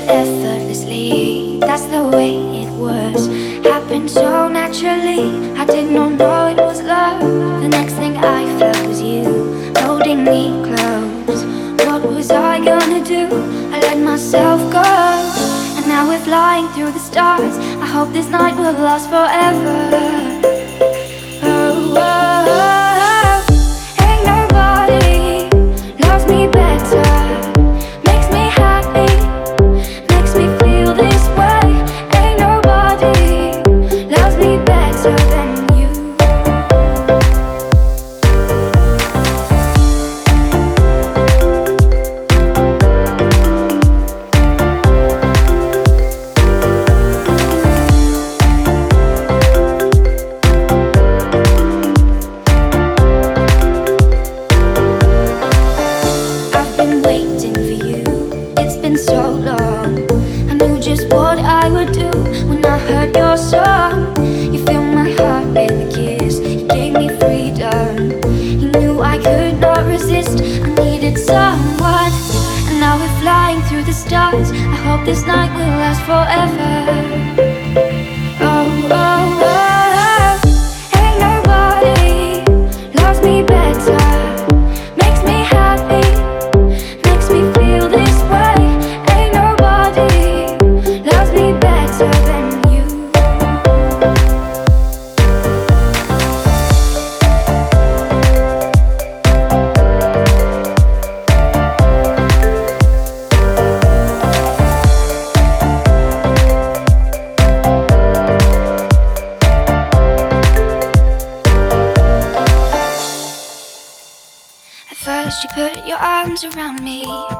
effortlessly. That's the way it was. Happened so naturally. I did not know it was love. The next thing I felt was you holding me close. What was I gonna do? I let myself go, and now we're flying through the stars. I hope this night will last forever. Oh, oh, oh. Ain't nobody loves me better. Makes me happy, makes me feel this way. Ain't nobody loves me better than you. I've been waiting for you, it's been so long. I knew just what I would do when I heard your song. You filled my heart with a kiss, you gave me freedom. You knew I could not resist, I needed someone. And now we're flying through the stars. I hope this night will last forever. Oh, oh, oh. Ain't nobody loves me better. Makes me happy, makes me feel this way. Ain't nobody loves me better than you. At first you put your arms around me,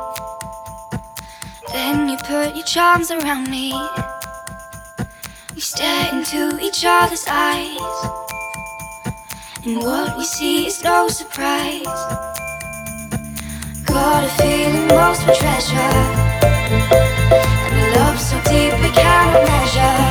then you put your charms around me. We stare into each other's eyes, and what we see is no surprise. Got a feeling most for treasure, and a love so deep we cannot measure.